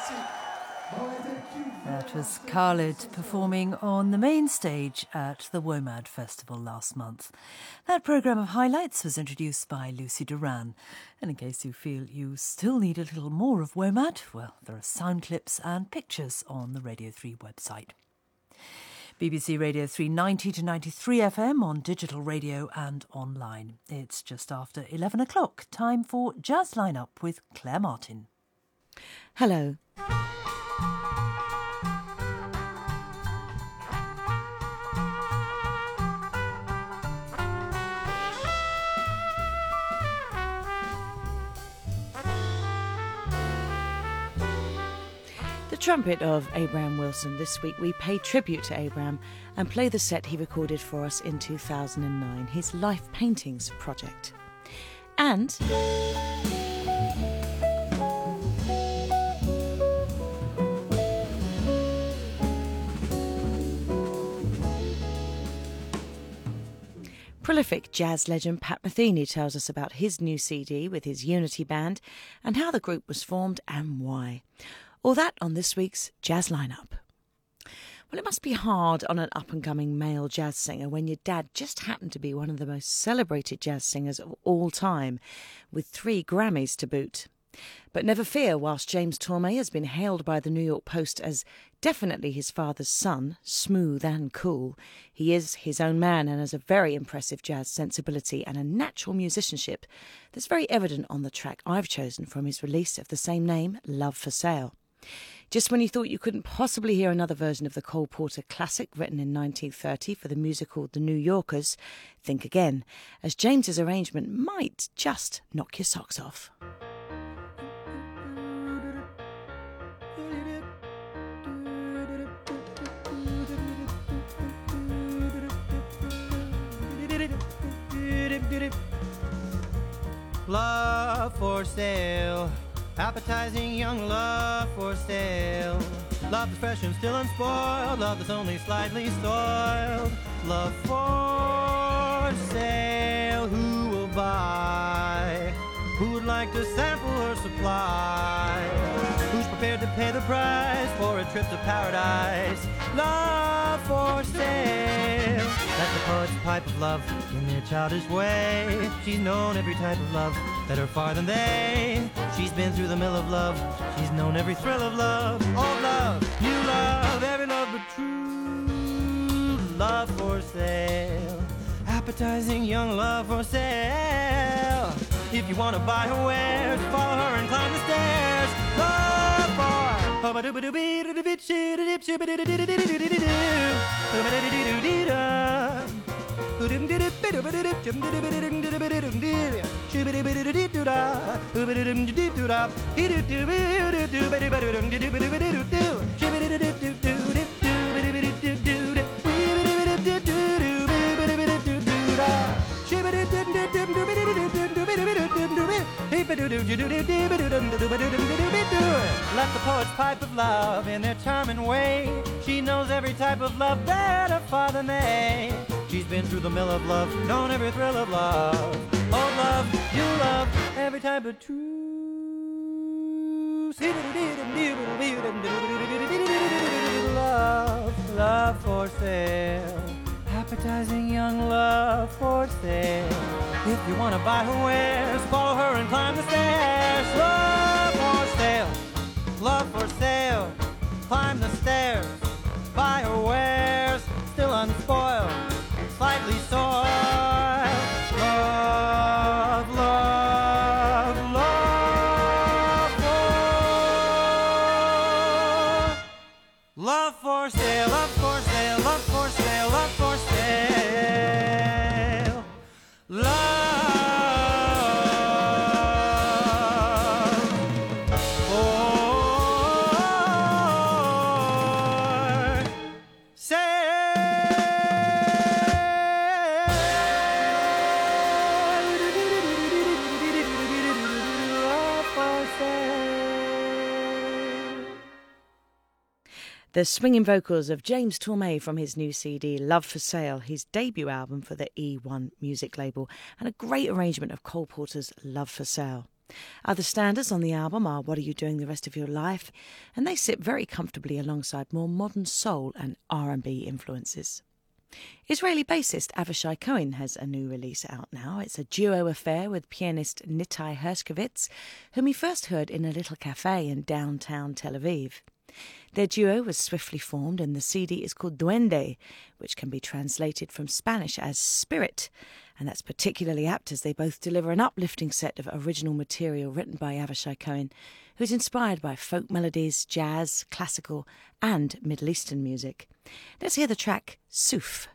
That was Khalid performing on the main stage at the WOMAD Festival last month. That programme of highlights was introduced by Lucy Duran. And in case you feel you still need a little more of WOMAD, well, there are sound clips and pictures on the Radio 3 website. BBC Radio 3 90 to 93 FM on digital radio and online. It's just after 11 o'clock. Time for Jazz Lineup with Claire Martin. Hello. Trumpet of Abraham Wilson. This week we pay tribute to Abraham and play the set he recorded for us in 2009, his Life Paintings project. And prolific jazz legend Pat Metheny tells us about his new CD with his Unity Band and how the group was formed and why. All that on this week's Jazz Lineup. Well, it must be hard on an up-and-coming male jazz singer when your dad just happened to be one of the most celebrated jazz singers of all time, with 3 Grammys to boot. But never fear, whilst James Tormé has been hailed by the New York Post as definitely his father's son, smooth and cool, he is his own man and has a very impressive jazz sensibility and a natural musicianship that's very evident on the track I've chosen from his release of the same name, Love for Sale. Just when you thought you couldn't possibly hear another version of the Cole Porter classic written in 1930 for the musical The New Yorkers, think again, as James's arrangement might just knock your socks off. Love for sale, appetizing young love for sale. Love that's fresh and still unspoiled, love that's only slightly soiled. Love for sale, who will buy? Who would like to sample her supply? Who's prepared to pay the price for a trip to paradise? Love for sale. That's the poet's pipe of love in their childish way. She's known every type of love, better far than they. She's been through the mill of love. She's known every thrill of love. Old love, new love, every love but true. Love for sale, appetizing young love for sale. If you want to buy her wares, follow her and climb the stairs. Love for Let the poets pipe of love in their charming way. She knows every type of love better far than they. She's been through the mill of love, known every thrill of love. Old love, new love, every type of truth. Love, love for sale, appetizing young love for sale. If you want to buy her wares, follow her and climb the stairs. Love for sale, love for sale, climb the stairs. Buy her wares, still unspoiled, slightly soiled. Love, love, love for, love for sale, love for sale, love for sale, love for sale. Love. The swinging vocals of James Tormé from his new CD, Love for Sale, his debut album for the E1 music label, and a great arrangement of Cole Porter's Love for Sale. Other standards on the album are What Are You Doing the Rest of Your Life, and they sit very comfortably alongside more modern soul and R&B influences. Israeli bassist Avishai Cohen has a new release out now. It's a duo affair with pianist Nitai Hershkovitz, whom he first heard in a little cafe in downtown Tel Aviv. Their duo was swiftly formed, and the CD is called Duende, which can be translated from Spanish as spirit, and that's particularly apt as they both deliver an uplifting set of original material written by Avishai Cohen, who's inspired by folk melodies, jazz, classical and Middle Eastern music. Let's hear the track Souf.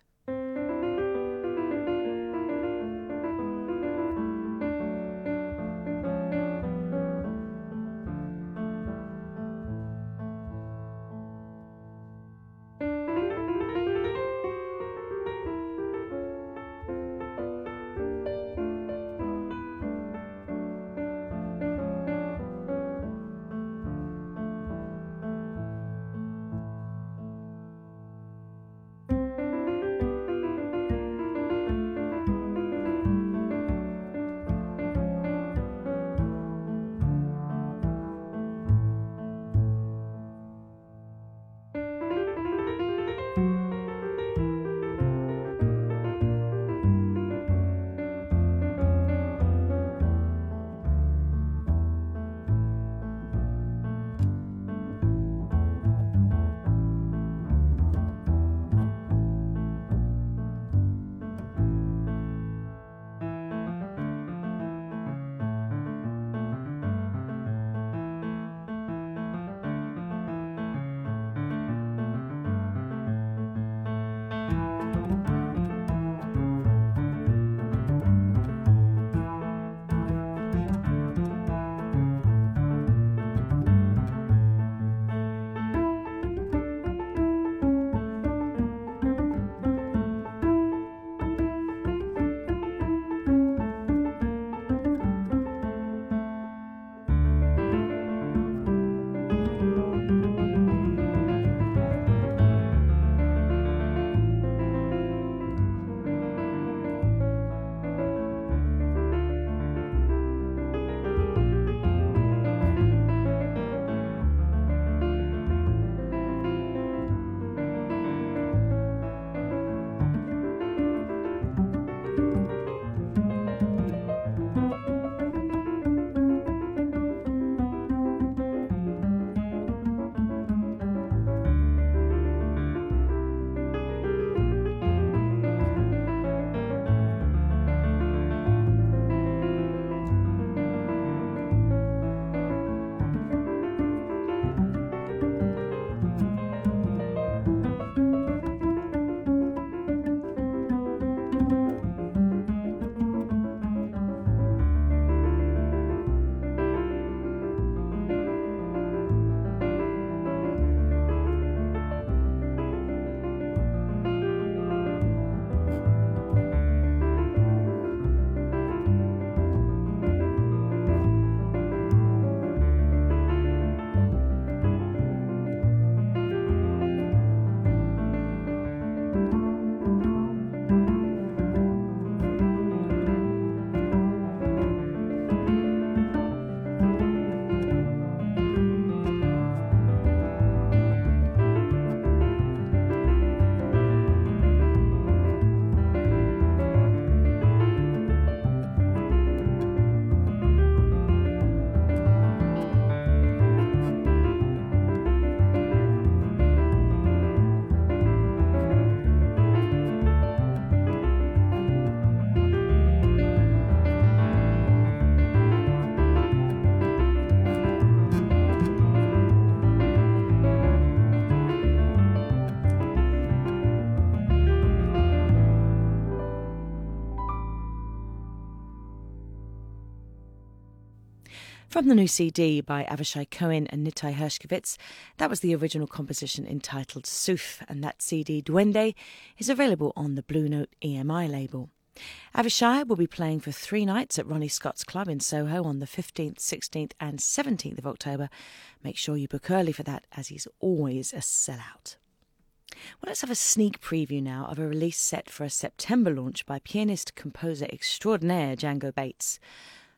From the new CD by Avishai Cohen and Nitai Hershkovitz, that was the original composition entitled Souf, and that CD, Duende, is available on the Blue Note EMI label. Avishai will be playing for 3 nights at Ronnie Scott's Club in Soho on the 15th, 16th and 17th of October. Make sure you book early for that, as he's always a sellout. Well, let's have a sneak preview now of a release set for a September launch by pianist-composer extraordinaire Django Bates.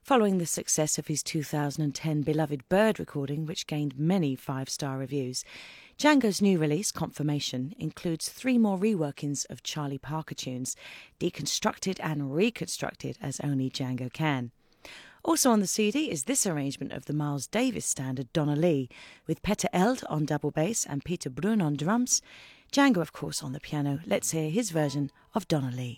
following the success of his 2010 beloved Bird recording, which gained many 5-star reviews. Django's new release, Confirmation, includes 3 more reworkings of Charlie Parker tunes, deconstructed and reconstructed as only Django can. Also on the CD is this arrangement of the Miles Davis standard Donna Lee, with Peter Eld on double bass and Peter Brun on drums. Django, of course, on the piano. Let's hear his version of Donna Lee.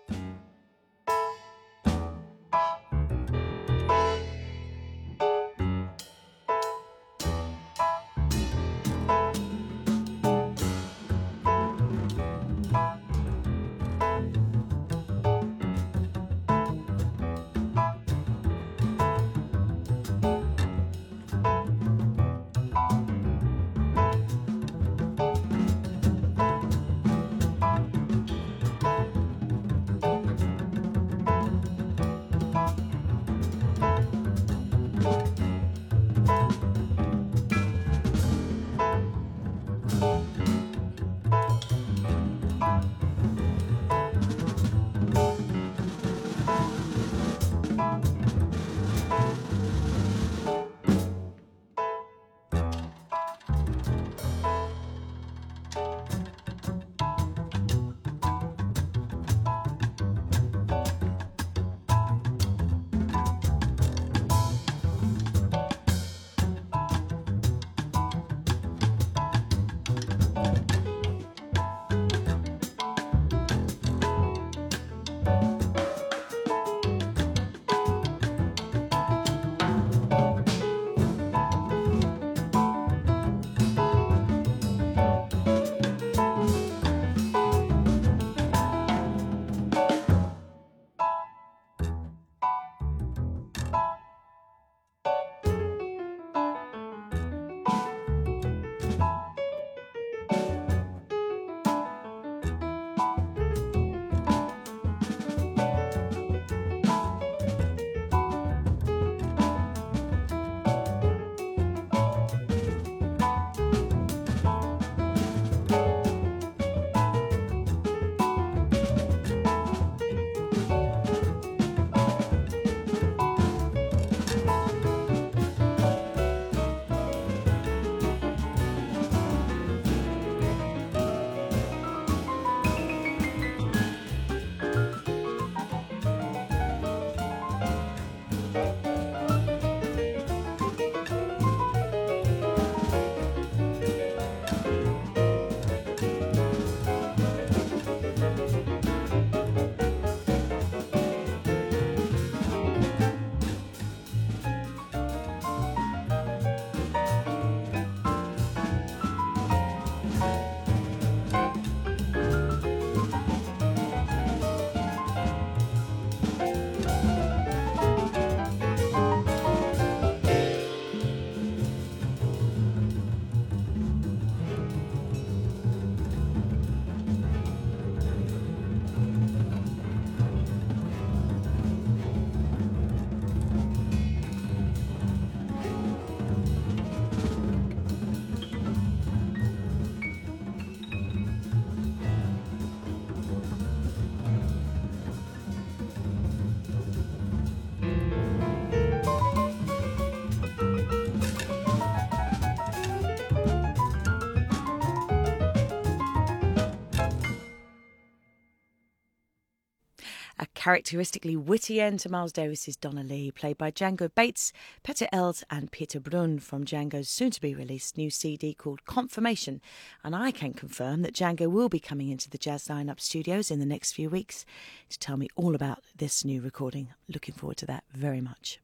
A characteristically witty end to Miles Davis's Donna Lee, played by Django Bates, Peter Eld and Peter Brun from Django's soon-to-be-released new CD called Confirmation. And I can confirm that Django will be coming into the Jazz Lineup studios in the next few weeks to tell me all about this new recording. Looking forward to that very much.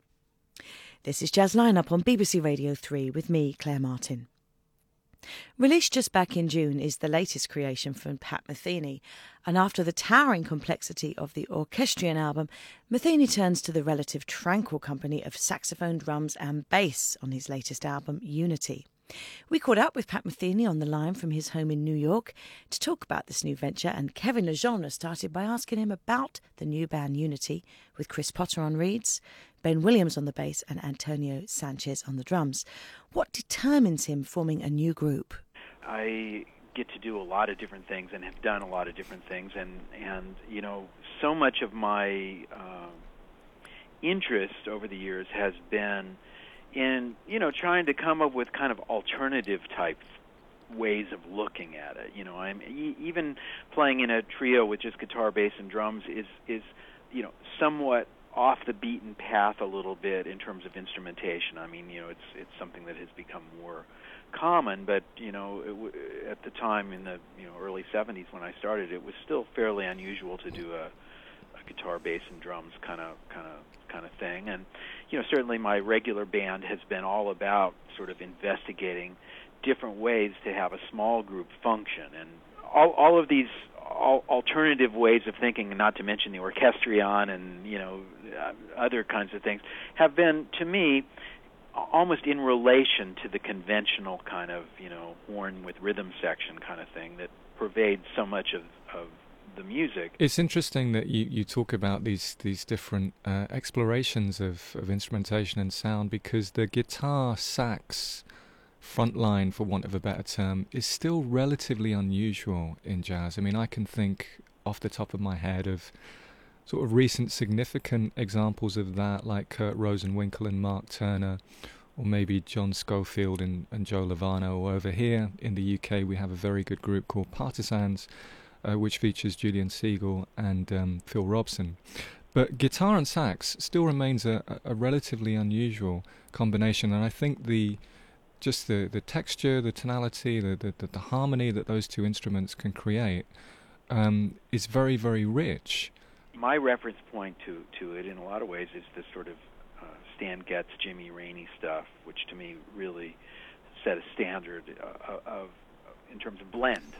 This is Jazz Lineup on BBC Radio 3 with me, Claire Martin. Released just back in June is the latest creation from Pat Metheny, and after the towering complexity of the Orchestrion album, Metheny turns to the relative tranquil company of saxophone, drums and bass on his latest album, Unity. We caught up with Pat Metheny on the line from his home in New York to talk about this new venture, and Kevin Lejeune started by asking him about the new band Unity, with Chris Potter on reeds, Ben Williams on the bass and Antonio Sanchez on the drums. What determines him forming a new group? I get to do a lot of different things and have done a lot of different things, and you know, so much of my interest over the years has been in, trying to come up with kind of alternative type ways of looking at it. I'm even playing in a trio with just guitar, bass, and drums is somewhat off the beaten path a little bit in terms of instrumentation. I mean, it's something that has become more common, but at the time in the early 70s when I started, it was still fairly unusual to do a guitar, bass, and drums kind of thing. And certainly my regular band has been all about sort of investigating different ways to have a small group function, and all of these alternative ways of thinking, and not to mention the orchestrion and other kinds of things, have been, to me, almost in relation to the conventional kind of horn with rhythm section kind of thing that pervades so much of the music. It's interesting that you talk about these different explorations of instrumentation and sound, because the guitar sax front line, for want of a better term, is still relatively unusual in jazz. I mean, I can think off the top of my head of sort of recent significant examples of that, like Kurt Rosenwinkel and Mark Turner, or maybe John Schofield and Joe Lovano. Or over here in the UK, we have a very good group called Partisans, which features Julian Siegel and Phil Robson. But guitar and sax still remains a relatively unusual combination, and I think the texture, the tonality, the harmony that those two instruments can create is very, very rich. My reference point to it in a lot of ways is this sort of Stan Getz, Jimmy Rainey stuff, which to me really set a standard of in terms of blend.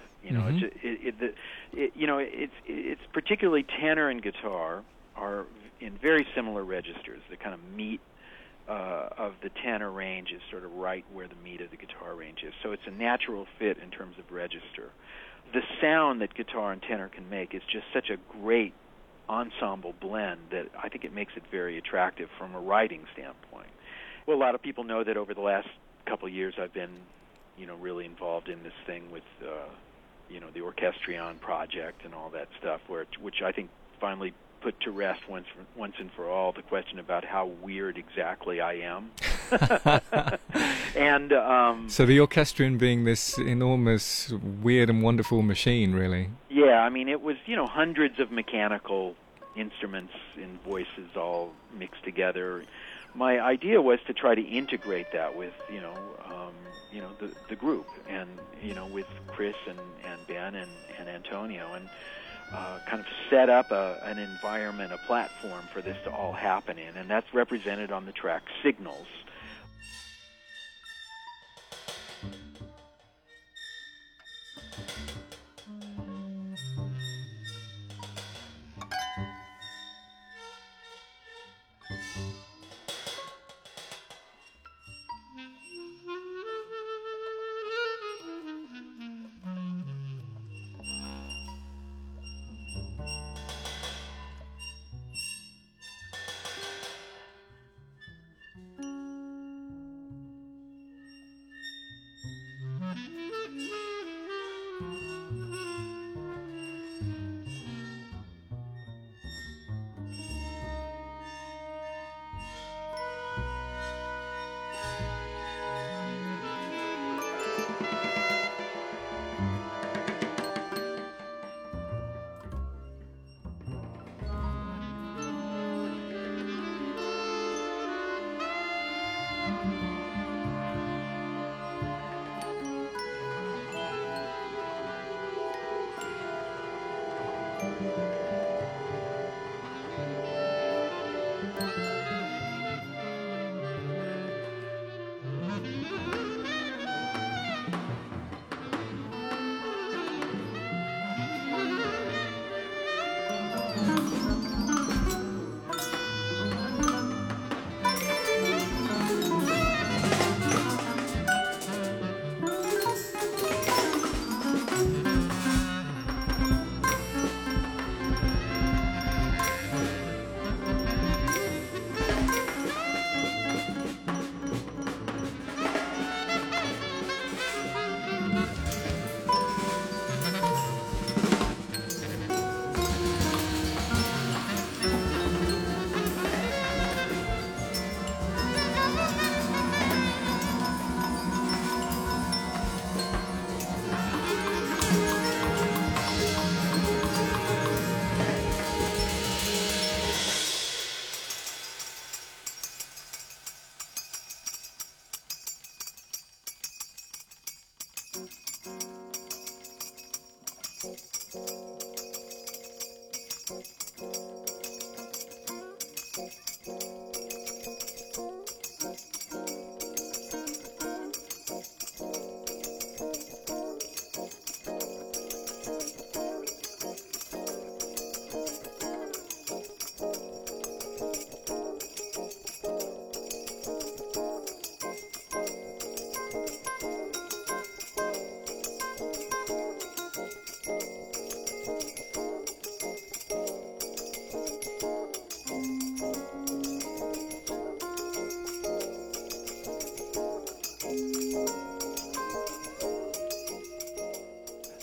It's particularly tenor and guitar are in very similar registers. The kind of meat of the tenor range is sort of right where the meat of the guitar range is. So it's a natural fit in terms of register. The sound that guitar and tenor can make is just such a great ensemble blend that I think it makes it very attractive from a writing standpoint. Well, a lot of people know that over the last couple of years I've been, really involved in this thing with, the Orchestrion project and all that stuff, which I think finally put to rest once and for all the question about how weird exactly I am. And so the Orchestrion being this enormous, weird and wonderful machine, really. Yeah, I mean, it was, hundreds of mechanical instruments and voices all mixed together. My idea was to try to integrate that with, the group, and, with Chris and Ben and Antonio, and kind of set up an environment, a platform for this to all happen in, and that's represented on the track Signals.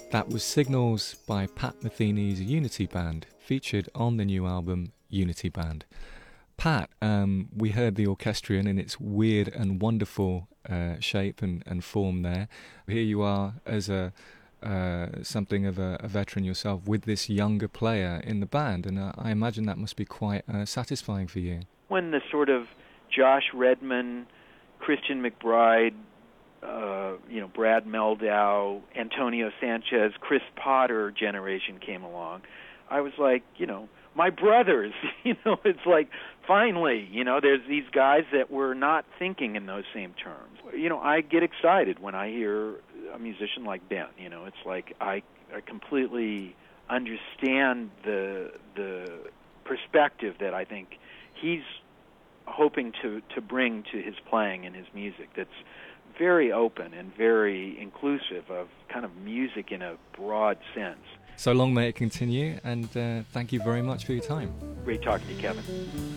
That was Signals by Pat Metheny's Unity Band, featured on the new album Unity Band. Pat, we heard the orchestrion in its weird and wonderful shape and form there. Here you are as something of a veteran yourself with this younger player in the band, and I imagine that must be quite satisfying for you. When the sort of Josh Redman, Christian McBride, Brad Meldau, Antonio Sanchez, Chris Potter generation came along, I was like, my brothers, it's like, finally, there's these guys that were not thinking in those same terms. I get excited when I hear a musician like Ben. It's like I completely understand the perspective that I think he's hoping to bring to his playing and his music, that's very open and very inclusive of kind of music in a broad sense. So long may it continue, and thank you very much for your time. Great talking to you, Kevin.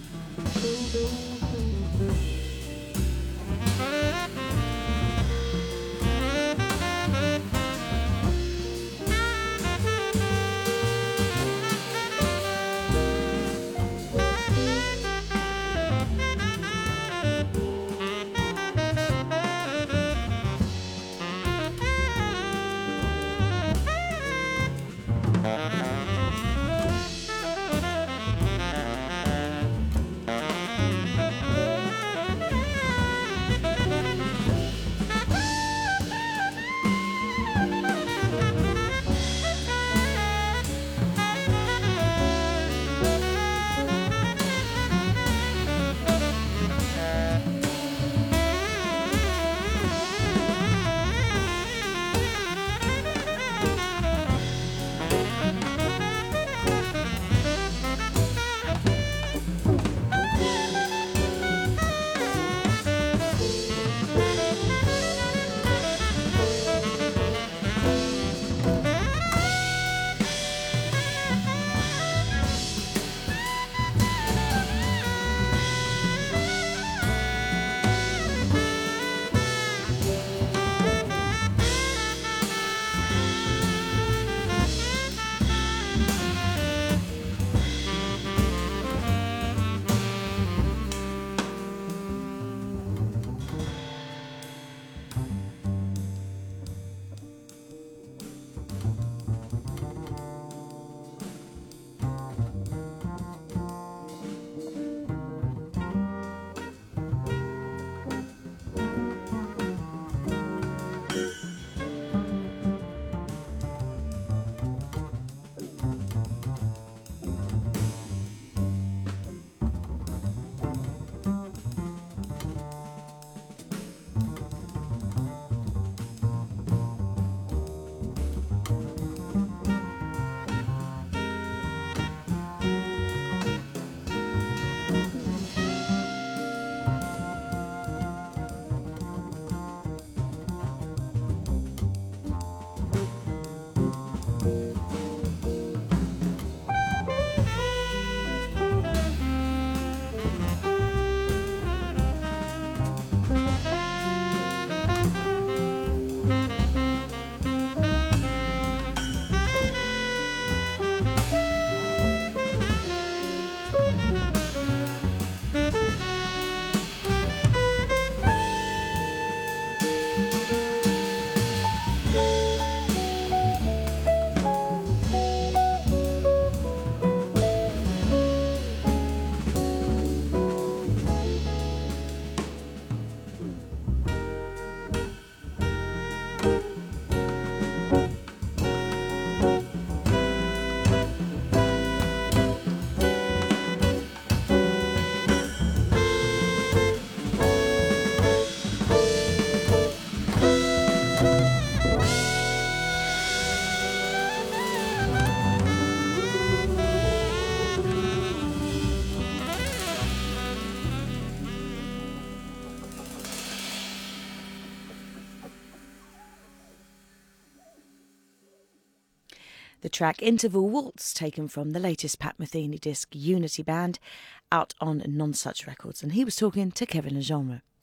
The track Interval Waltz, taken from the latest Pat Metheny disc Unity Band, out on Nonsuch Records, and he was talking to Kevin Legenre.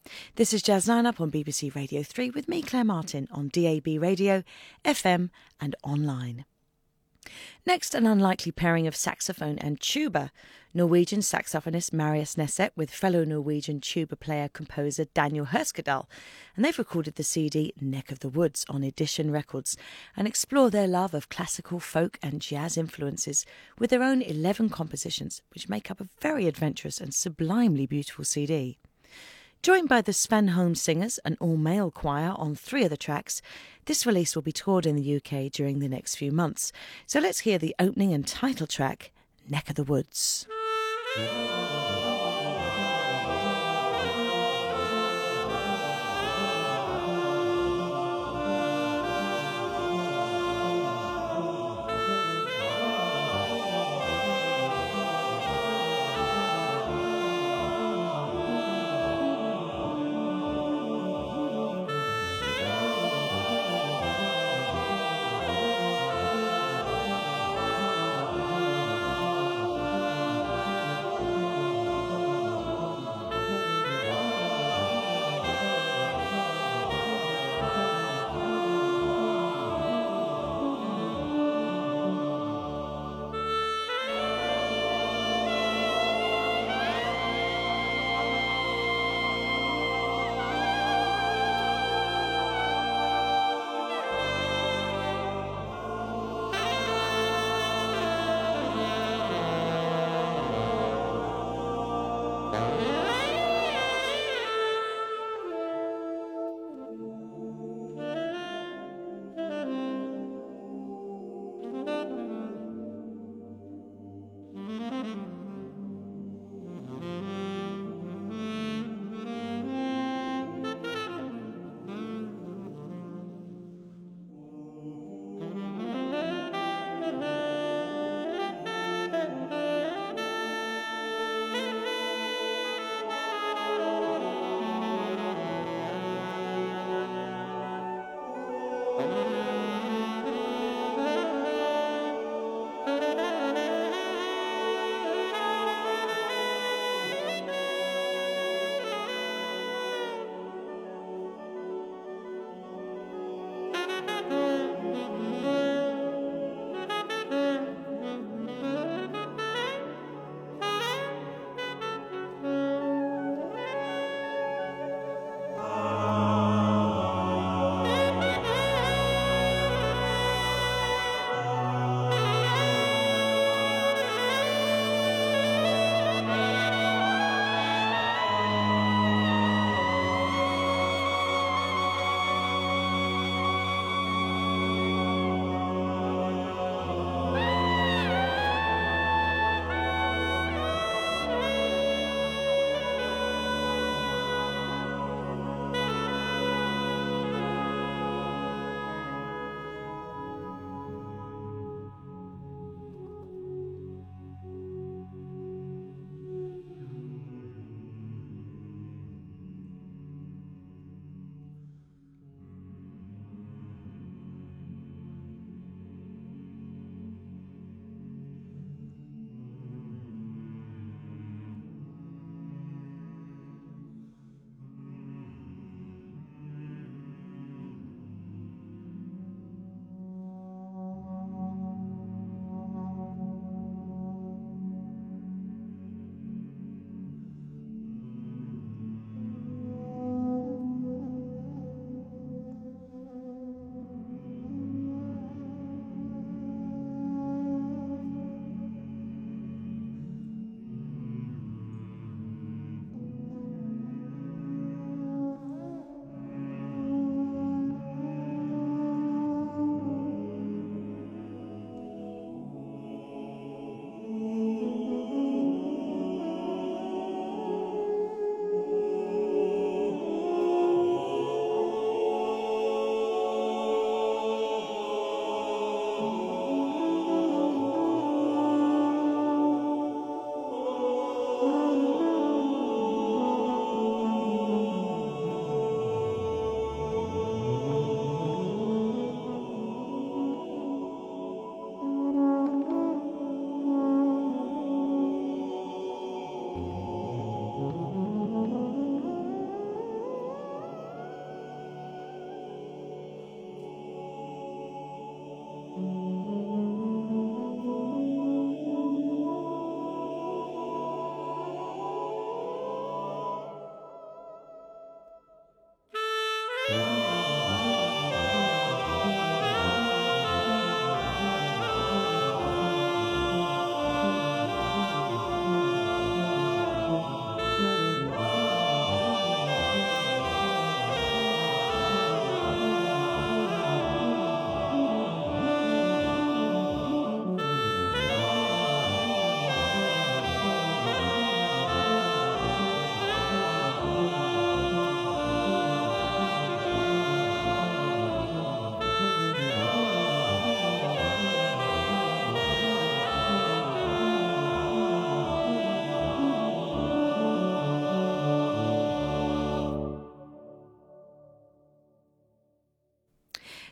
This is Jazz Lineup on BBC Radio 3 with me, Claire Martin, on DAB Radio, FM and online. Next, an unlikely pairing of saxophone and tuba. Norwegian saxophonist Marius Neset with fellow Norwegian tuba player-composer Daniel Herskadal, and they've recorded the CD Neck of the Woods on Edition Records and explore their love of classical, folk and jazz influences with their own 11 compositions, which make up a very adventurous and sublimely beautiful CD. Joined by the Sven Holmes Singers, an all-male choir on 3 of the tracks, this release will be toured in the UK during the next few months. So let's hear the opening and title track, Neck of the Woods.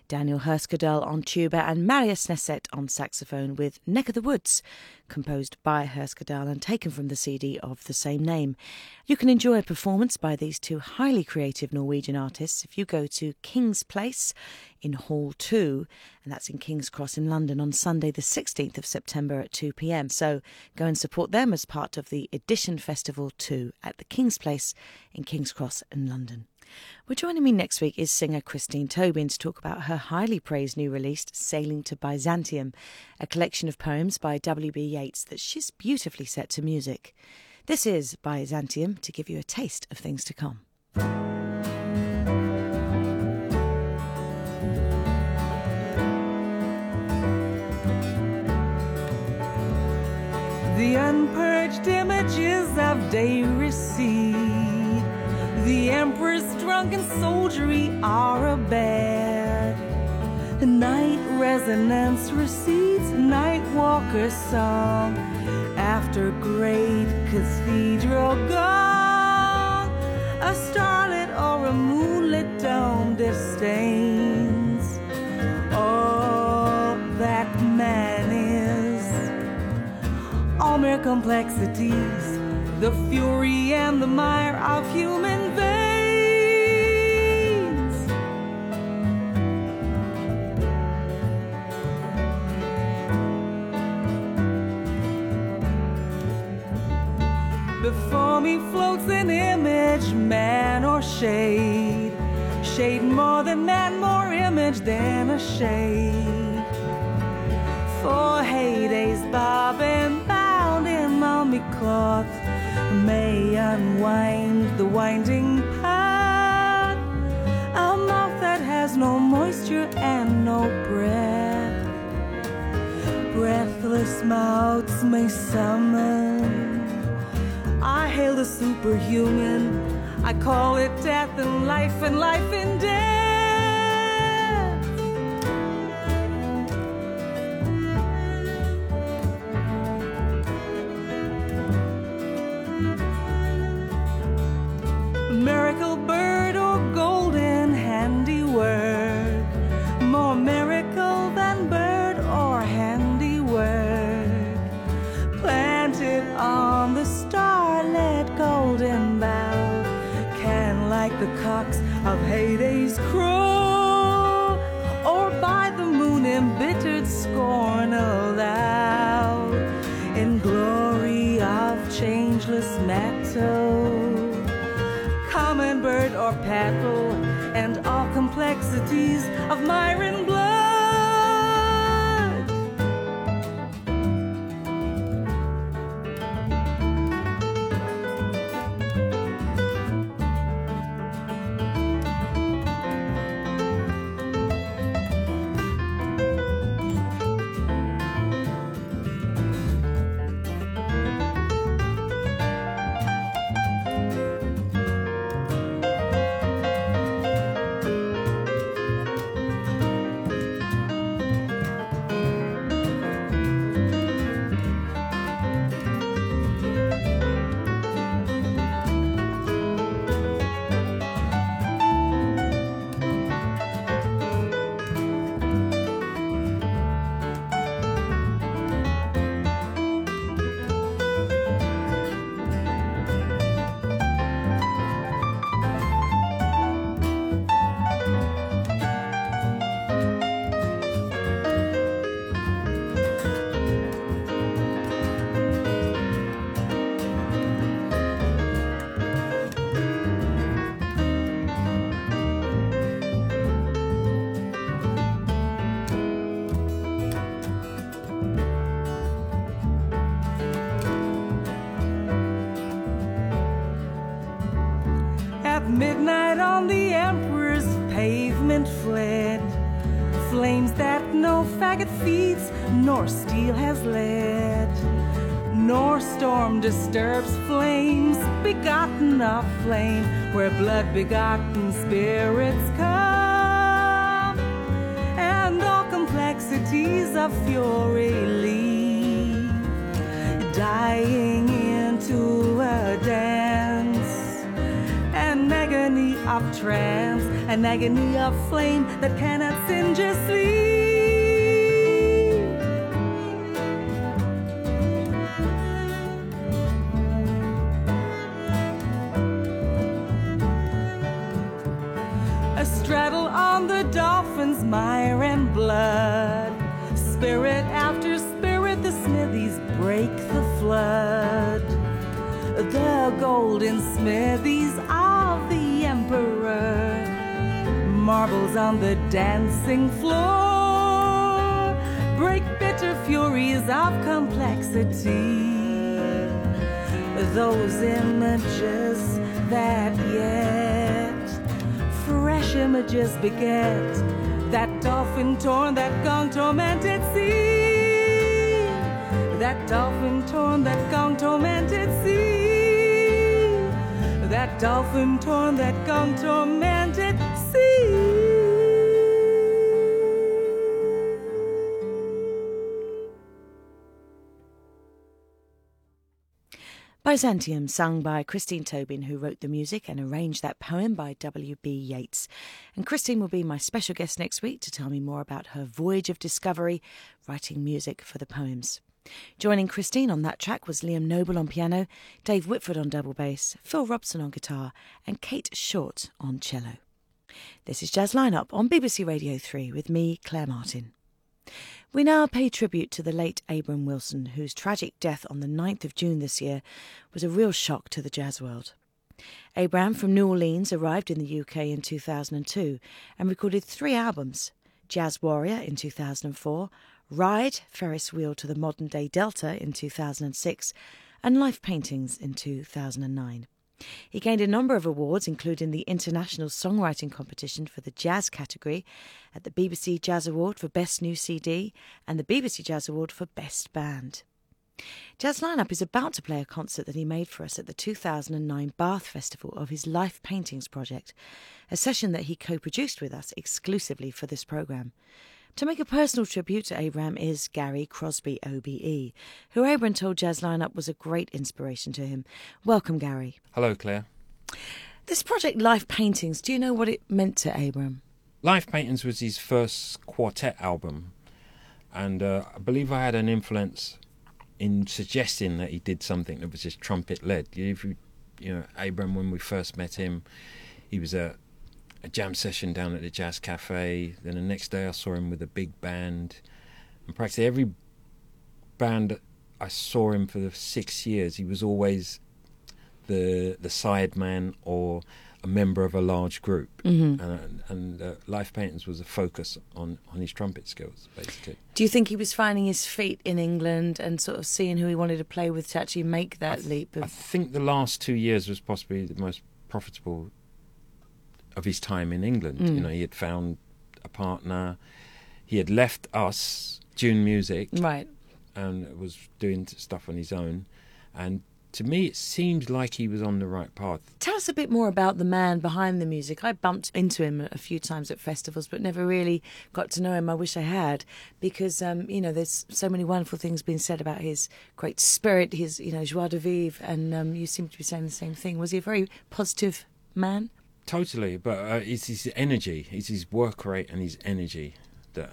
Daniel Herskadel on tuba and Marius Nesset on saxophone with Neck of the Woods, composed by Herskadel and taken from the CD of the same name. You can enjoy a performance by these two highly creative Norwegian artists if you go to King's Place in Hall 2, and that's in King's Cross in London on Sunday the 16th of September at 2 p.m. So go and support them as part of the Edition Festival 2 at the King's Place in King's Cross in London. Well, joining me next week is singer Christine Tobin to talk about her highly praised new release, Sailing to Byzantium, a collection of poems by W.B. Yeats that she's beautifully set to music. This is Byzantium to give you a taste of things to come. The unpurged images of day recede. The emperor's drunken soldiery are abed. Night resonance recedes, night walker's song. After great cathedral gone, a starlit or a moonlit dome disdains all that man is. All mere complexities, the fury and the mire of human veins. Before me floats an image, man or shade. Shade more than man, more image than a shade. For Hades bobbing bound in mummy cloth may unwind the winding path. A mouth that has no moisture and no breath. Breathless mouths may summon. I hail the superhuman. I call it death and life in death. Miracle bird or golden handiwork, more miracle than bird or handiwork. Planted on the starlit golden bough, can like the cocks of Hades crow, or by the moon embittered scorn allow, in glory of changeless metal. Common bird or petal, and all complexities of Myron blood. Midnight on the emperor's pavement fled, flames that no faggot feeds, nor steel has led, nor storm disturbs flames begotten of flame, where blood-begotten spirits come, and all complexities of fury leave, dying into a dance, an agony of trance, an agony of flame that cannot singe your sleep. A straddle on the dolphin's mire and blood, spirit after spirit, the smithies break the flood. The golden smithies of the emperor, marbles on the dancing floor, break bitter furies of complexity. Those images that yet fresh images beget, that dolphin torn, that gong tormented sea, that dolphin torn, that gong tormented sea, that dolphin torn, that gong tormented sea. Byzantium, sung by Christine Tobin, who wrote the music and arranged that poem by W.B. Yeats. And Christine will be my special guest next week to tell me more about her voyage of discovery, writing music for the poems. Joining Christine on that track was Liam Noble on piano, Dave Whitford on double bass, Phil Robson on guitar, and Kate Short on cello. This is Jazz Lineup on BBC Radio 3 with me, Claire Martin. We now pay tribute to the late Abram Wilson, whose tragic death on the 9th of June this year was a real shock to the jazz world. Abram from New Orleans arrived in the UK in 2002 and recorded 3 albums: Jazz Warrior in 2004, Ride, Ferris Wheel to the Modern Day Delta in 2006, and Life Paintings in 2009. He gained a number of awards, including the International Songwriting Competition for the Jazz category at the BBC Jazz Award for Best New CD and the BBC Jazz Award for Best Band. Jazz Lineup is about to play a concert that he made for us at the 2009 Bath Festival of his Life Paintings project, a session that he co-produced with us exclusively for this programme. To make a personal tribute to Abram is Gary Crosby OBE, who Abram told Jazz Lineup was a great inspiration to him. Welcome, Gary. Hello, Claire. This project, Life Paintings, do you know what it meant to Abram? Life Paintings was his first quartet album, and I believe I had an influence in suggesting that he did something that was just trumpet-led. You know, Abram, when we first met him, he was a jam session down at the Jazz Cafe. Then the next day I saw him with a big band. And practically every band I saw him for the 6 years, he was always the side man or a member of a large group. Mm-hmm. And Life Paintings was a focus on his trumpet skills, basically. Do you think he was finding his feet in England and sort of seeing who he wanted to play with to actually make that leap? I think the last 2 years was possibly the most profitable of his time in England. You know, he had found a partner. He had left us, June Music, right, and was doing stuff on his own. And to me, it seemed like he was on the right path. Tell us a bit more about the man behind the music. I bumped into him a few times at festivals, but never really got to know him. I wish I had, because, you know, there's so many wonderful things being said about his great spirit, his, you know, joie de vivre, and you seem to be saying the same thing. Was he a very positive man? Totally, but it's his energy, it's his work rate and his energy that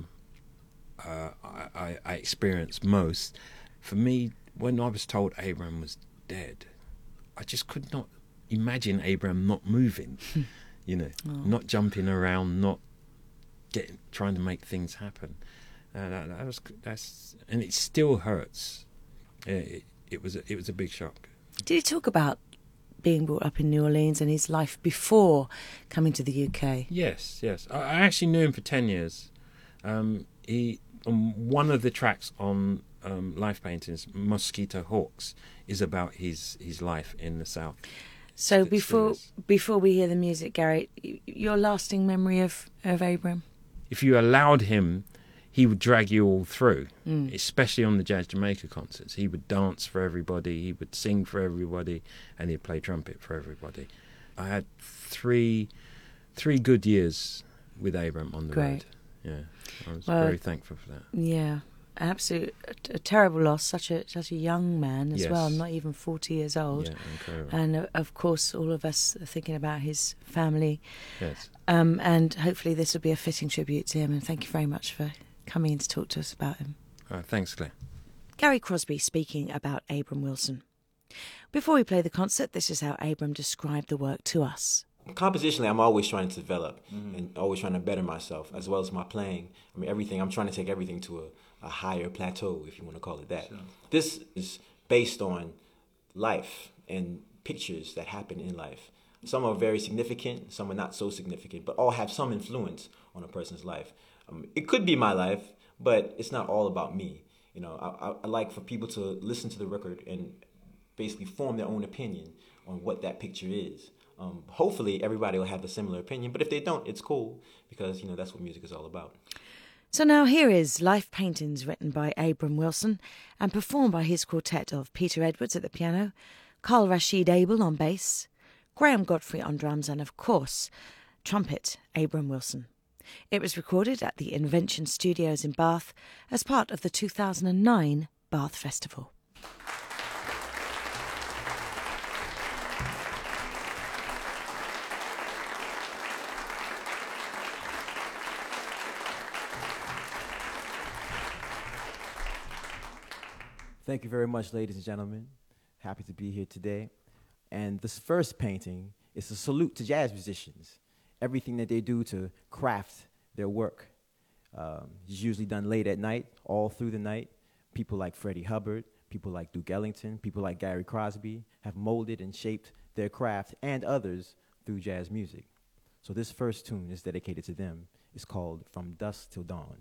I experienced most. For me, when I was told Abram was dead, I just could not imagine Abram not moving, you know, not jumping around, not trying to make things happen. And it still hurts. It was a big shock. Did he talk about being brought up in New Orleans and his life before coming to the UK? Yes. I actually knew him for 10 years. He on one of the tracks on Life Paintings, Mosquito Hawks, is about his life in the South. So before we hear the music, Gary, your lasting memory of Abram? If you allowed him, he would drag you all through, especially on the Jazz Jamaica concerts. He would dance for everybody, he would sing for everybody, and he'd play trumpet for everybody. I had three good years with Abram on the road. Yeah, I was very thankful for that. Yeah, a terrible loss. Such a young man as Yes. well, not even 40 years old. Yeah, incredible. And of course, all of us are thinking about his family. Yes. And hopefully, this will be a fitting tribute to him. And thank you very much for coming in to talk to us about him. Thanks, Claire. Gary Crosby speaking about Abram Wilson. Before we play the concert, this is how Abram described the work to us. Compositionally, I'm always trying to develop and always trying to better myself, as well as my playing. I mean, everything. I'm trying to take everything to a higher plateau, if you want to call it that. Sure. This is based on life and pictures that happen in life. Some are very significant, some are not so significant, but all have some influence on a person's life. It could be my life, but it's not all about me. You know, I like for people to listen to the record and basically form their own opinion on what that picture is. Hopefully everybody will have a similar opinion, but if they don't, it's cool, because, you know, that's what music is all about. So now here is Life Paintings, written by Abram Wilson and performed by his quartet of Peter Edwards at the piano, Carl Rashid Abel on bass, Graham Godfrey on drums, and of course, trumpet Abram Wilson. It was recorded at the Invention Studios in Bath as part of the 2009 Bath Festival. Thank you very much, ladies and gentlemen. Happy to be here today. And this first painting is a salute to jazz musicians. Everything that they do to craft their work is usually done late at night, all through the night. People like Freddie Hubbard, people like Duke Ellington, people like Gary Crosby have molded and shaped their craft and others through jazz music. So this first tune is dedicated to them. It's called From Dusk Till Dawn.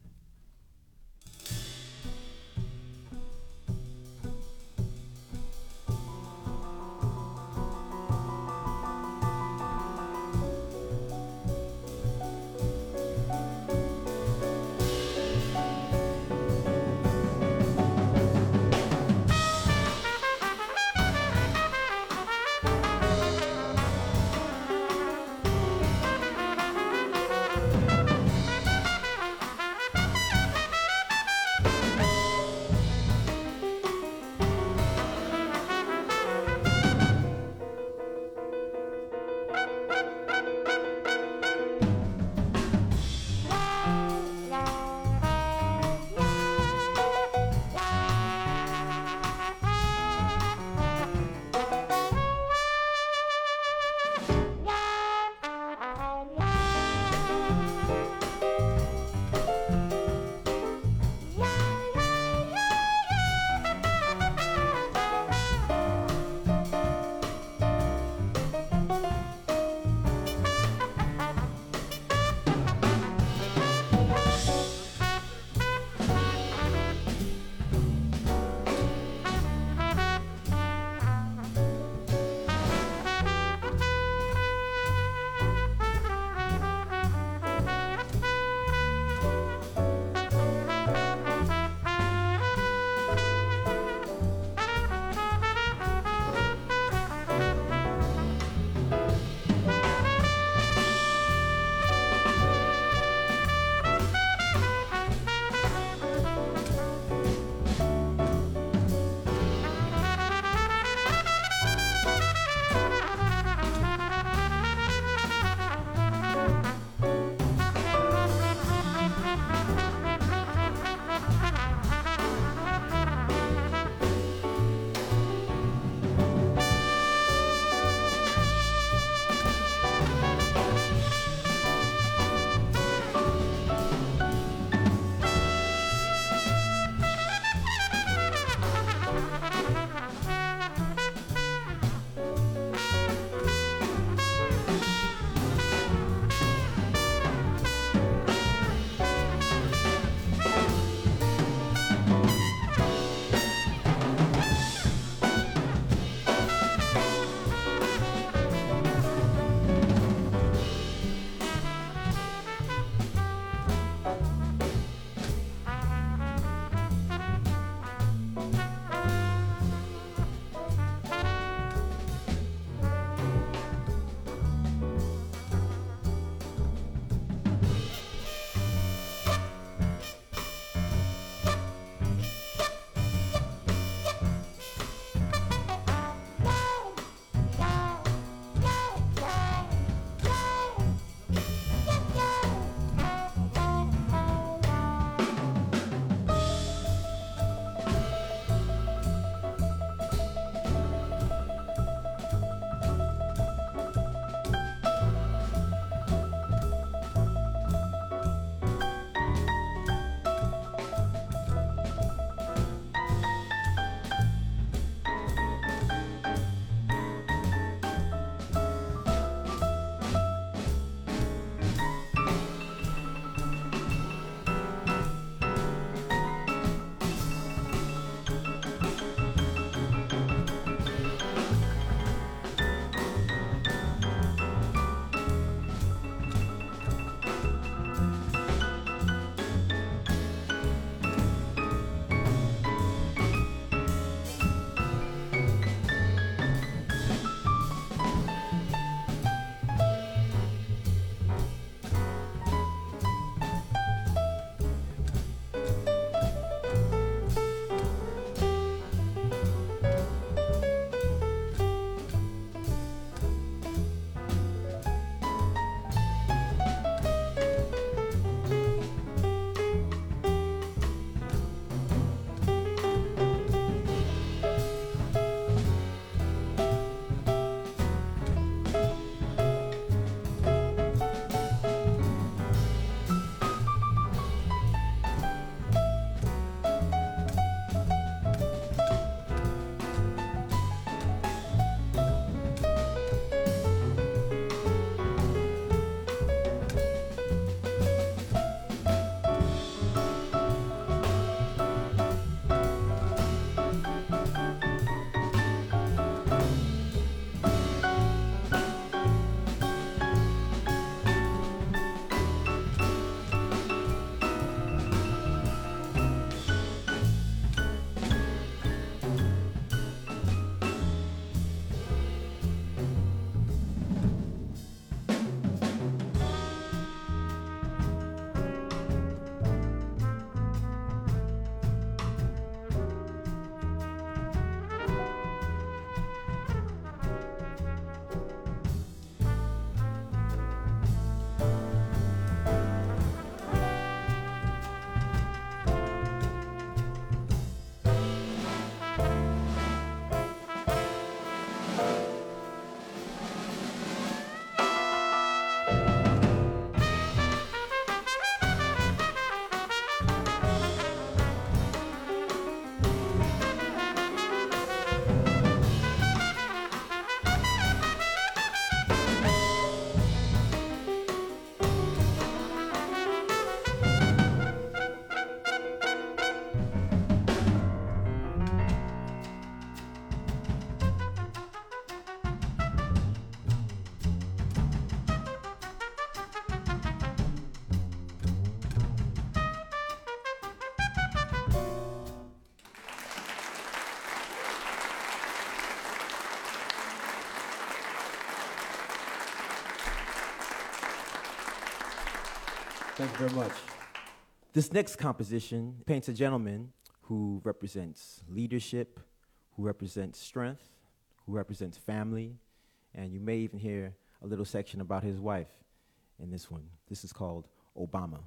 Thank you very much. This next composition paints a gentleman who represents leadership, who represents strength, who represents family, and you may even hear a little section about his wife in this one. This is called Obama.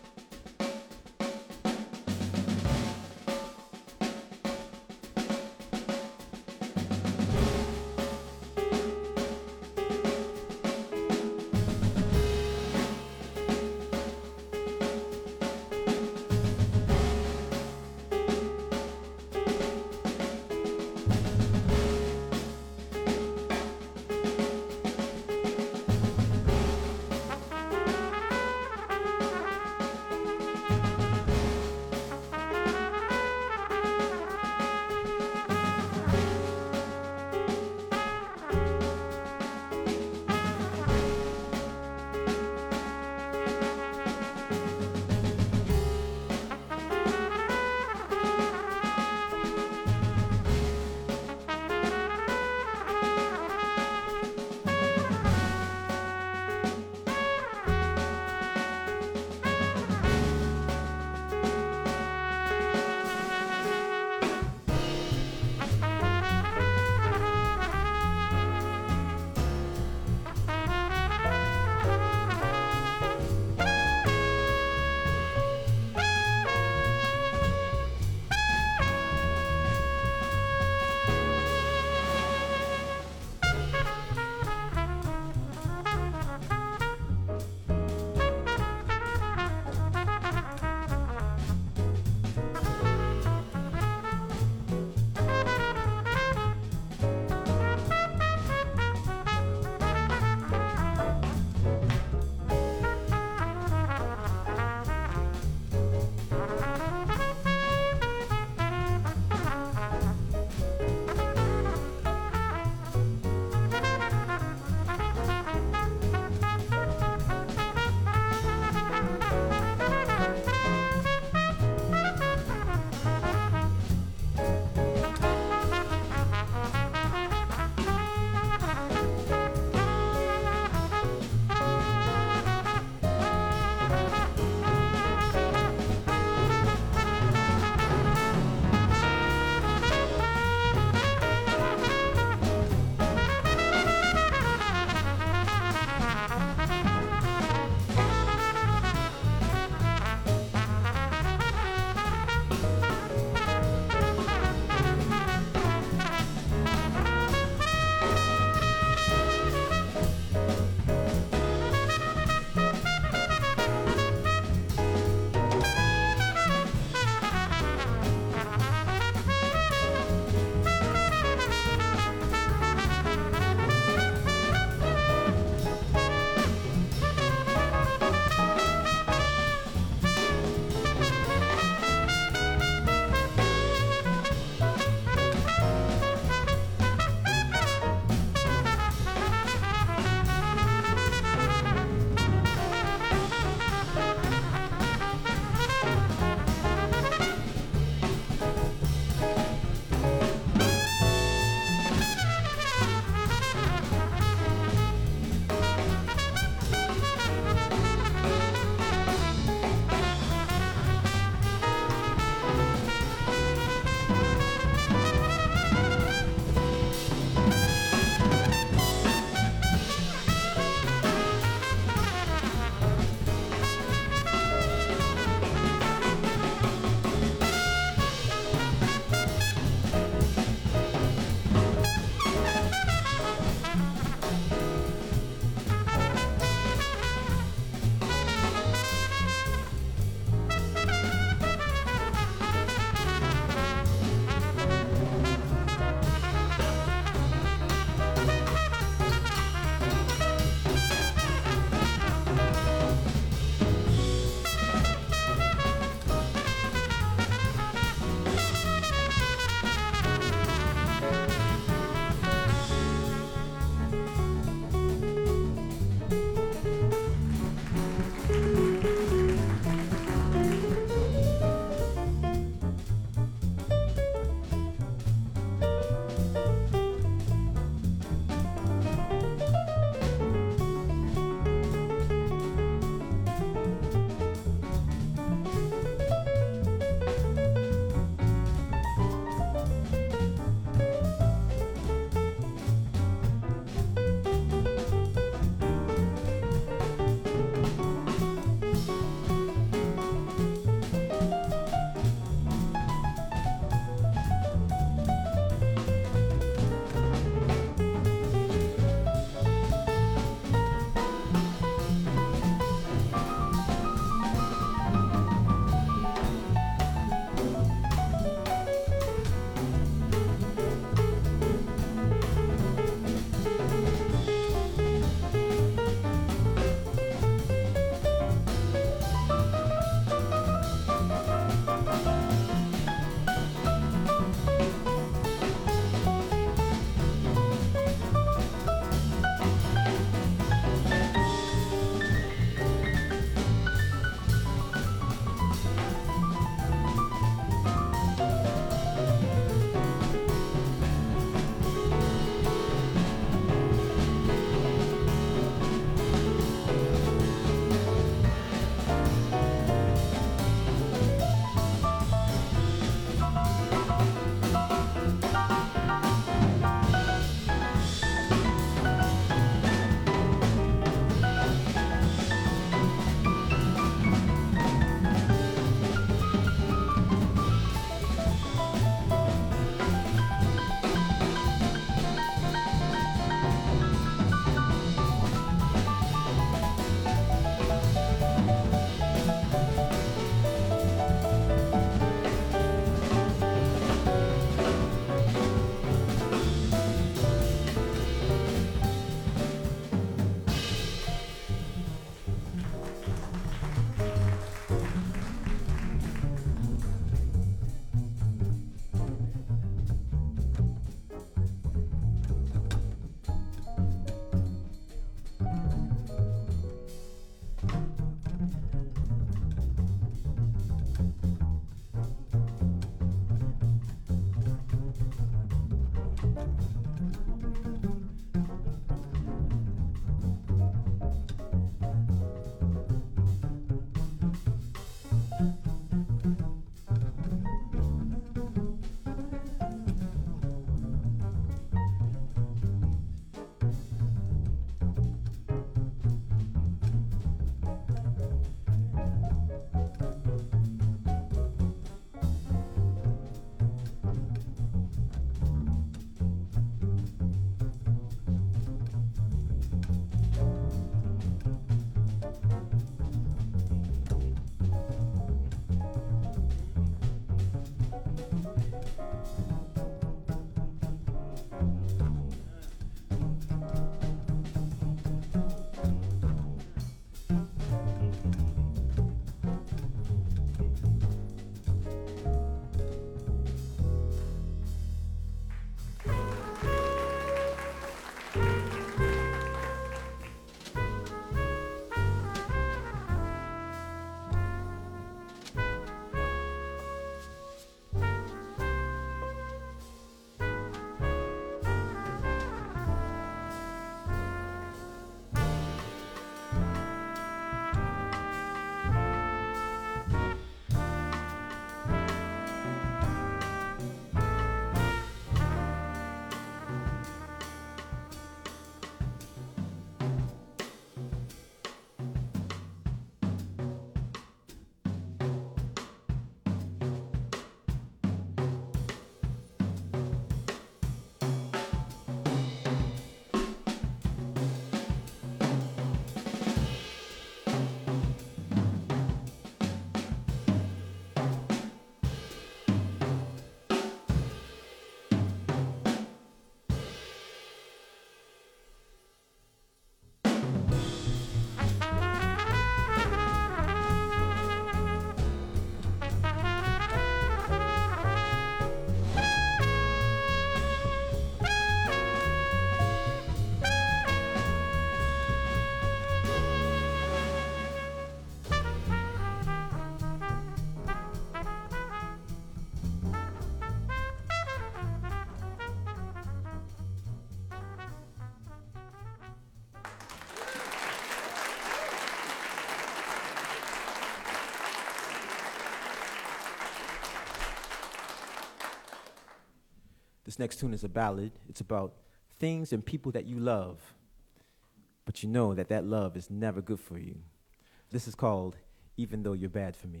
This next tune is a ballad. It's about things and people that you love, but you know that that love is never good for you. This is called Even Though You're Bad For Me.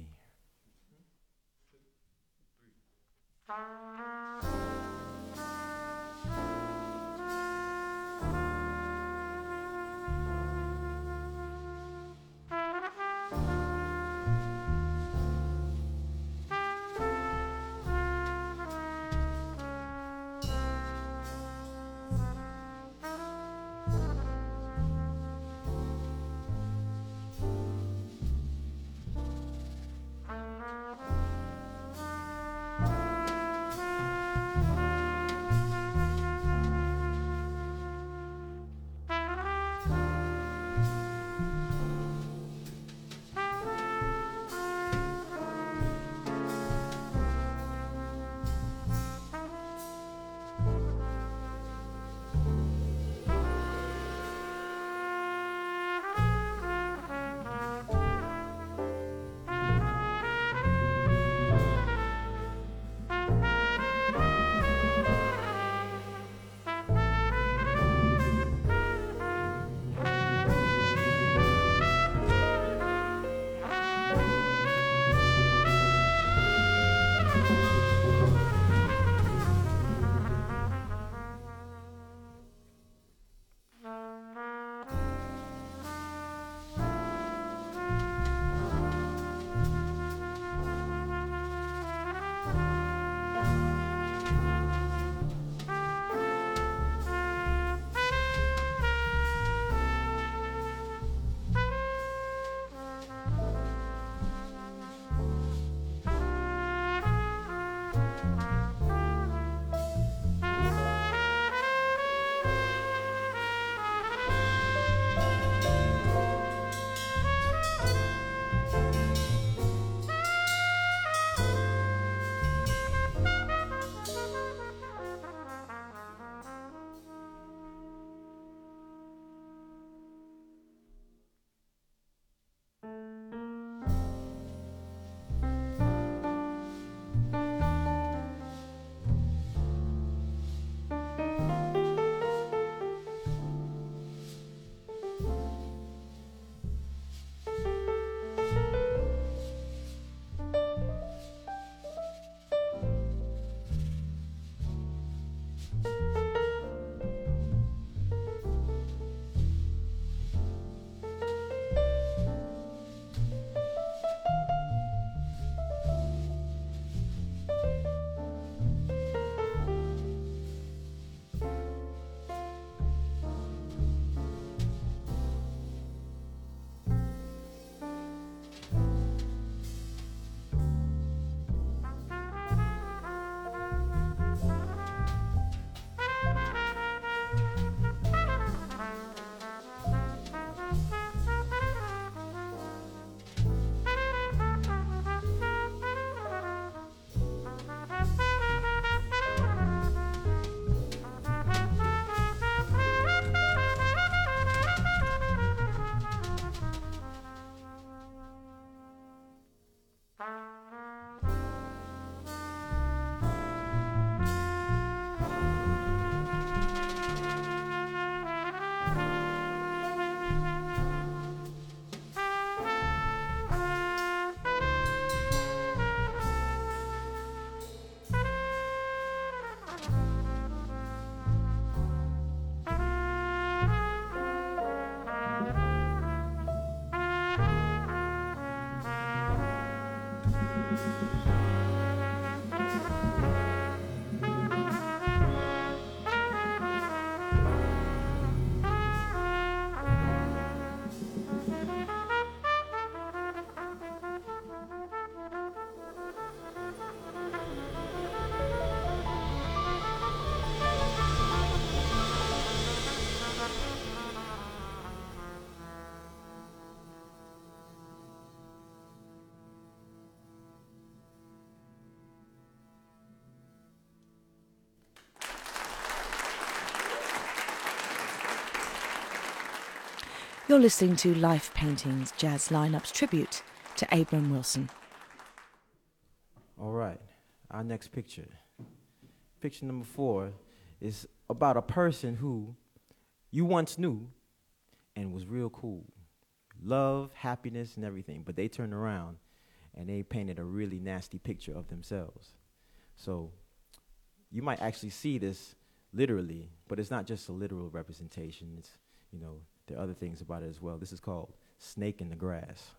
You're listening to Life Paintings Jazz Lineup's tribute to Abram Wilson. All right, our next picture picture number 4 is about a person who you once knew and was real cool. Love, happiness, and everything. But they turned around and they painted a really nasty picture of themselves. So you might actually see this literally, but it's not just a literal representation. It's, you know, there are other things about it as well. This is called Snake in the Grass.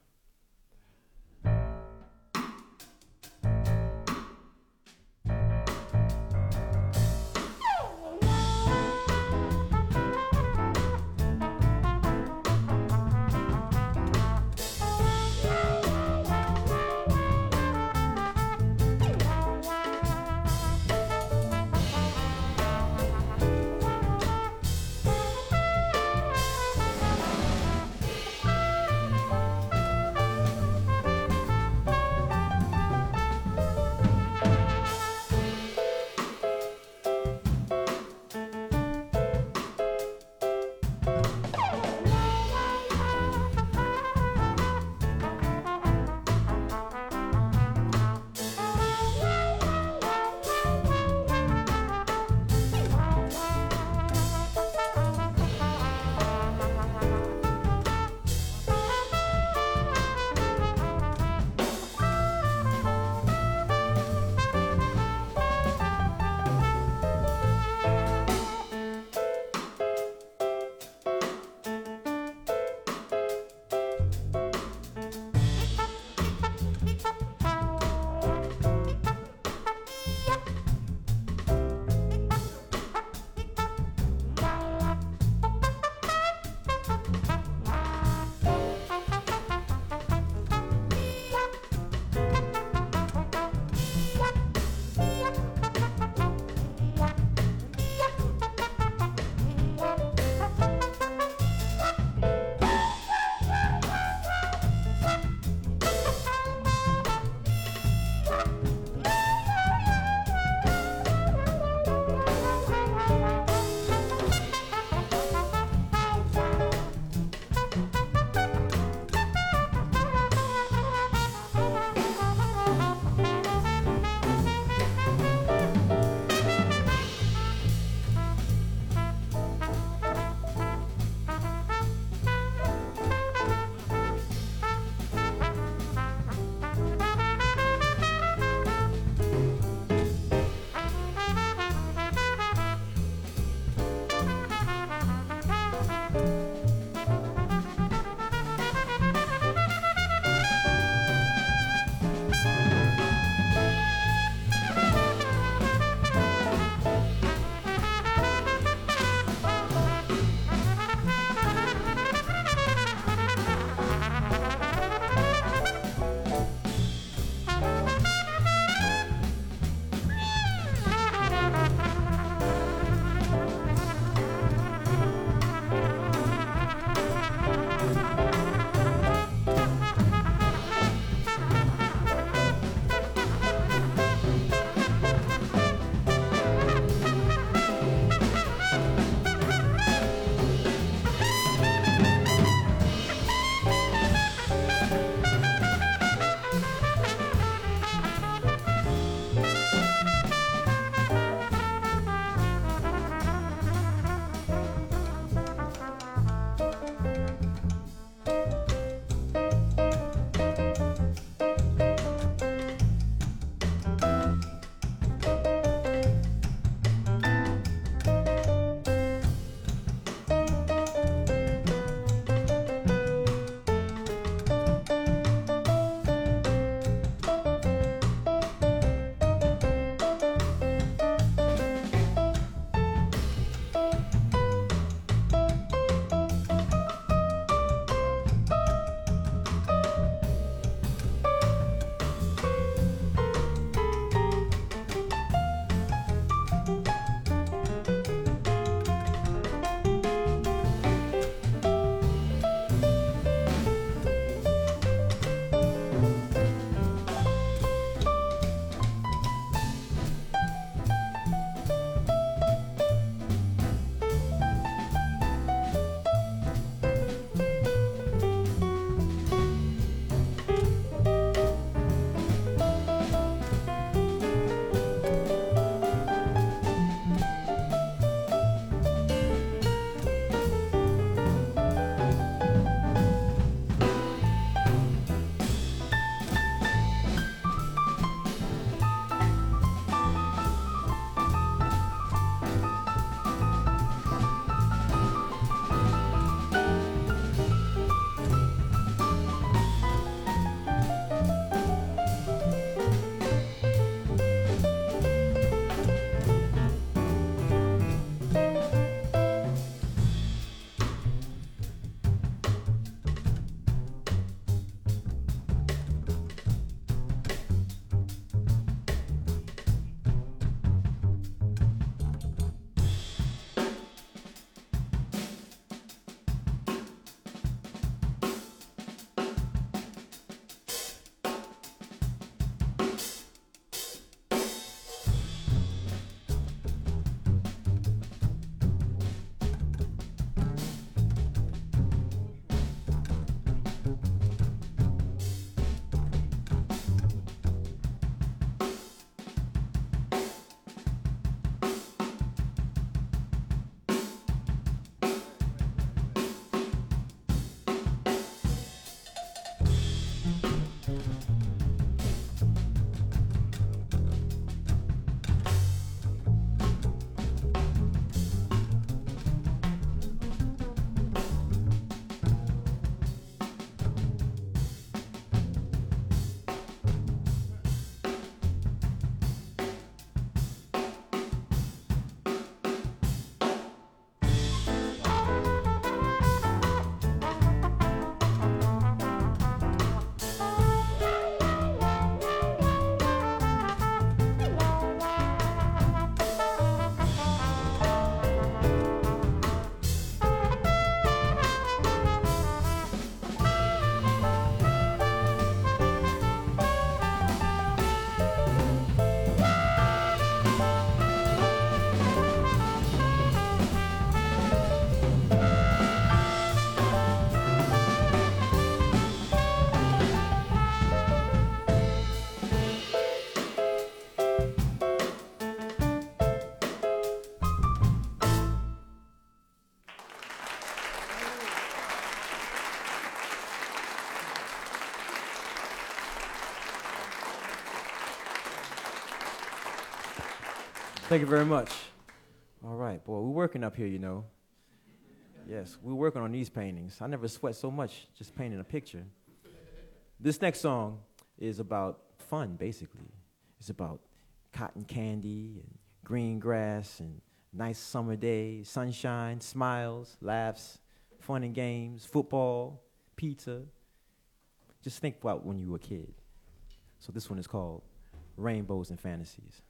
Thank you very much. All right, boy, we're working up here, you know. Yes, we're working on these paintings. I never sweat so much just painting a picture. This next song is about fun, basically. It's about cotton candy and green grass and nice summer day, sunshine, smiles, laughs, fun and games, football, pizza. Just think about when you were a kid. So this one is called Rainbows and Fantasies.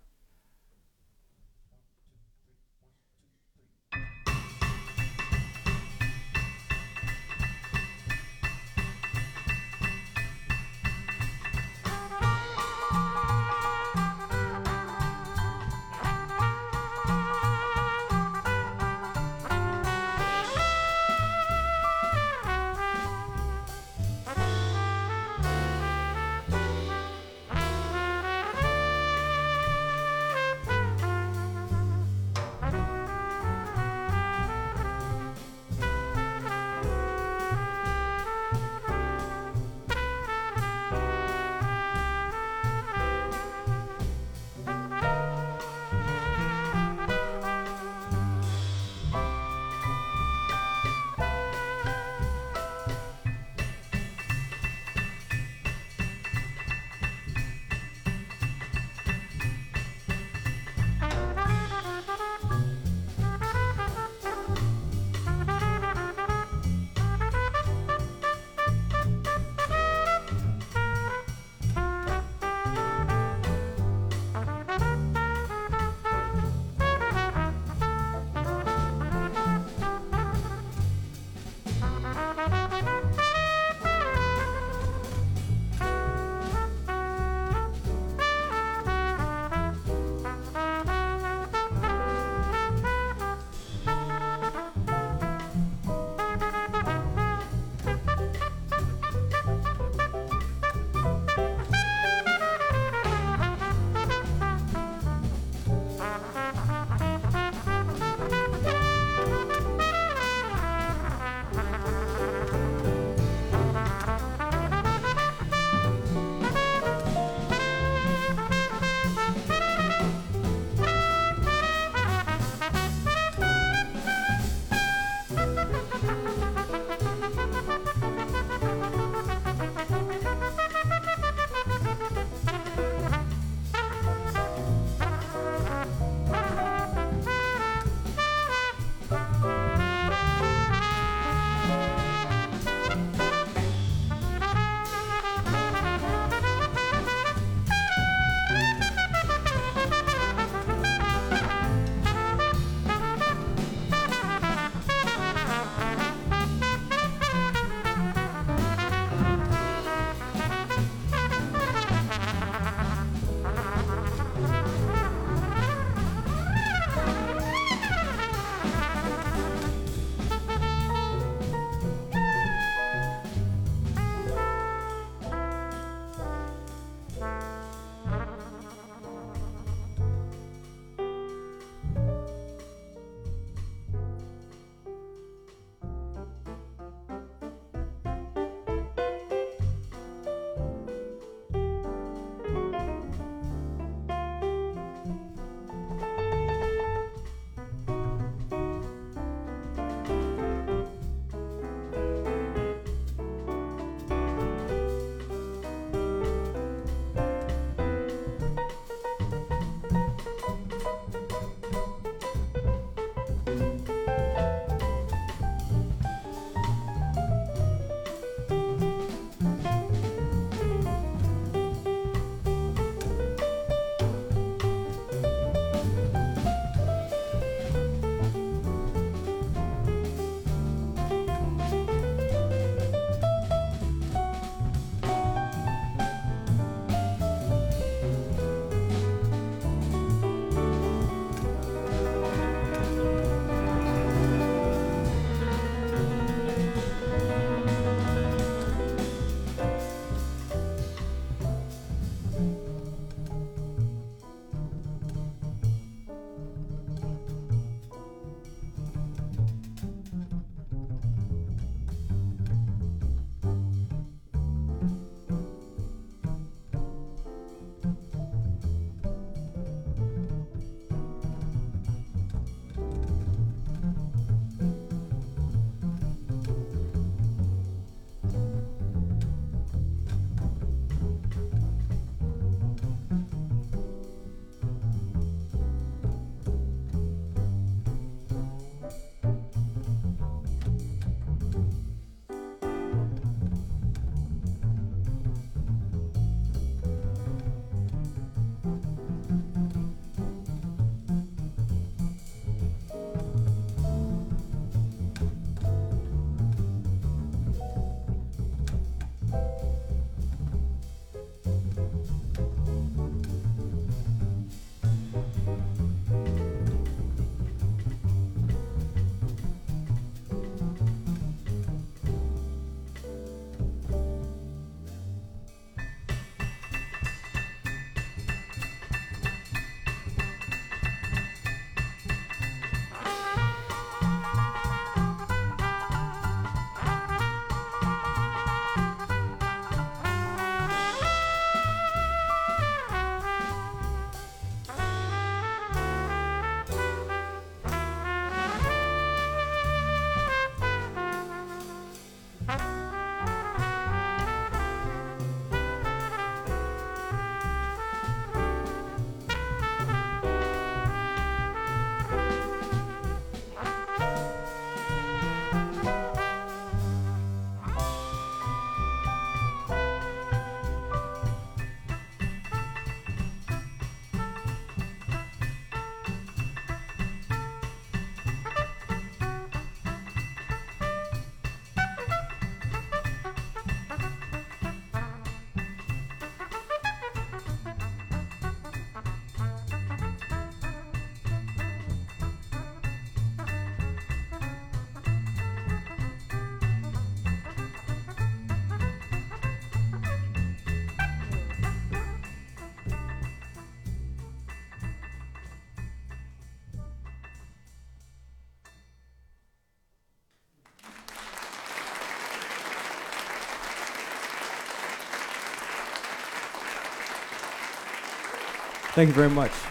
Thank you very much.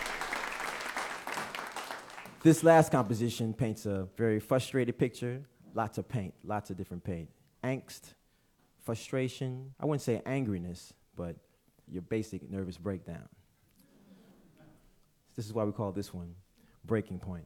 This last composition paints a very frustrated picture. Lots of paint, lots of different paint. Angst, frustration, I wouldn't say angriness, but your basic nervous breakdown. This is why we call this one Breaking Point.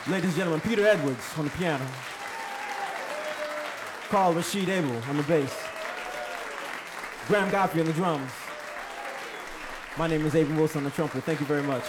Ladies and gentlemen, Peter Edwards on the piano. Carl Rashid Abel on the bass. Graham Godfrey on the drums. My name is Abram Wilson on the trumpet. Thank you very much.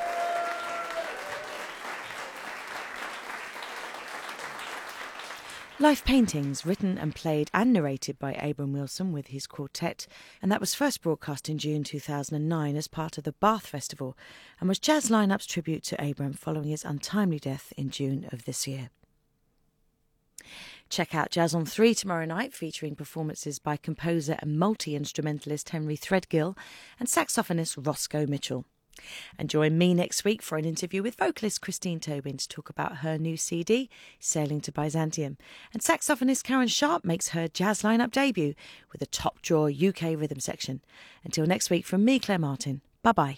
Life Paintings, written and played and narrated by Abram Wilson with his quartet, and that was first broadcast in June 2009 as part of the Bath Festival and was Jazz Lineup's tribute to Abram following his untimely death in June of this year. Check out Jazz on 3 tomorrow night, featuring performances by composer and multi-instrumentalist Henry Threadgill and saxophonist Roscoe Mitchell. And join me next week for an interview with vocalist Christine Tobin to talk about her new CD, Sailing to Byzantium. And saxophonist Karen Sharp makes her Jazz Lineup debut with a top-draw UK rhythm section. Until next week, from me, Claire Martin, bye-bye.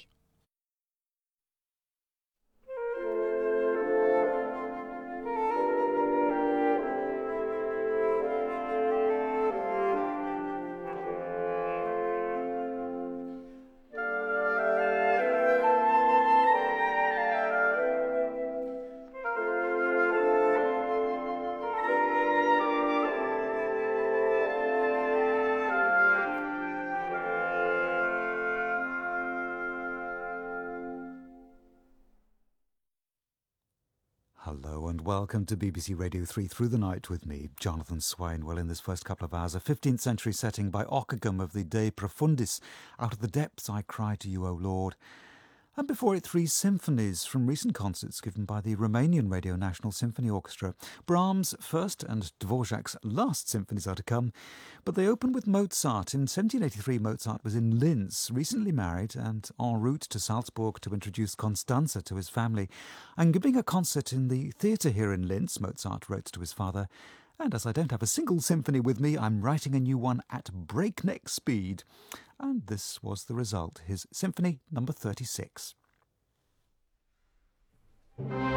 Hello and welcome to BBC Radio 3 Through the Night with me, Jonathan Swain. Well, in this first couple of hours, a 15th century setting by Ockeghem of the De Profundis, Out of the Depths I Cry to You, O Lord. And before it, 3 symphonies from recent concerts given by the Romanian Radio National Symphony Orchestra. Brahms' first and Dvorak's last symphonies are to come, but they open with Mozart. In 1783, Mozart was in Linz, recently married and en route to Salzburg to introduce Constanze to his family. I'm giving a concert in the theatre here in Linz, Mozart wrote to his father. And as I don't have a single symphony with me, I'm writing a new one at breakneck speed. And this was the result, his Symphony number 36.